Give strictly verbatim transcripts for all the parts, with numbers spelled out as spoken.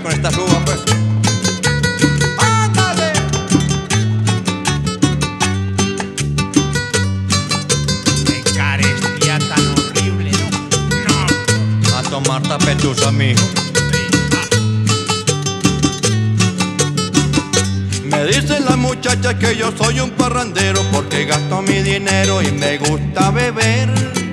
con esta suba, pues. ¡Ándale! ¡Qué carestía tan horrible, ¿no? No. A tomar tapetusa, mijo. Me dicen las muchachas que yo soy un parrandero porque gasto mi dinero y me gusta beber.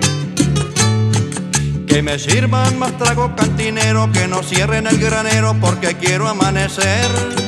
Que me sirvan más trago cantinero, que no cierren el granero porque quiero amanecer.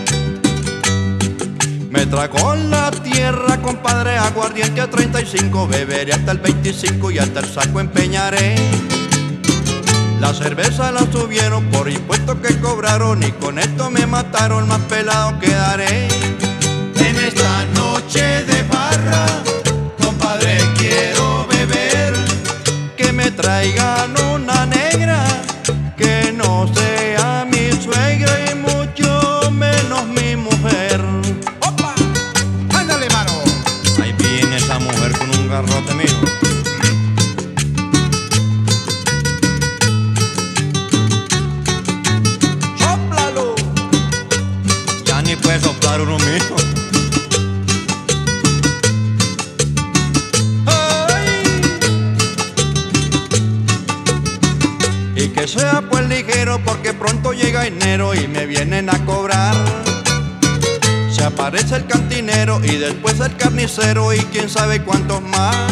Me trago la tierra, compadre, aguardiente a treinta y cinco, beberé hasta el veinticinco y hasta el saco empeñaré. La cerveza la subieron por impuestos que cobraron y con esto me mataron, más pelado quedaré. En esta noche de barra, compadre, quiero beber. Que me traigan una negra, que no sea mi suegra y mucho menos mi mujer. ¡Opa! ¡Ándale, mano! Ahí viene esa mujer con un garrote, mijo. ¡Sóplalo! Ya ni puede soplar uno mismo. Y que sea pues ligero porque pronto llega enero y me vienen a cobrar. Se aparece el cantinero y después el carnicero y quién sabe cuántos más.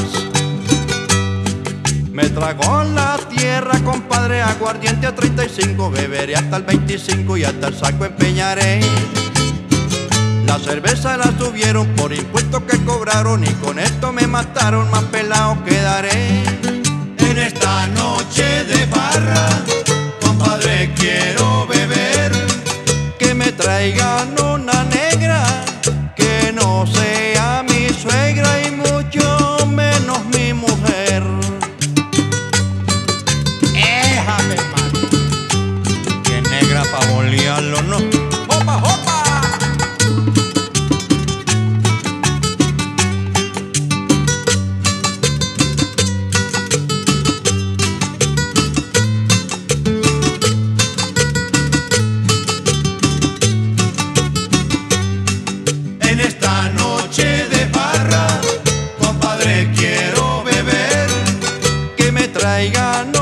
Me trago la tierra, compadre, aguardiente a treinta y cinco, beberé hasta el veinticinco y hasta el saco empeñaré. La cerveza la subieron por impuestos que cobraron y con esto me mataron, más pelado quedaré. En esta noche de barra, compadre, quiero beber. Que me traigan una negra, que no sea mi suegra y mucho menos mi mujer. ¡Éjame, mano! Que negra pa' bolearlo, ¿no? ¡Opa, opa! En esta noche de barra, compadre, quiero beber. Que me traigan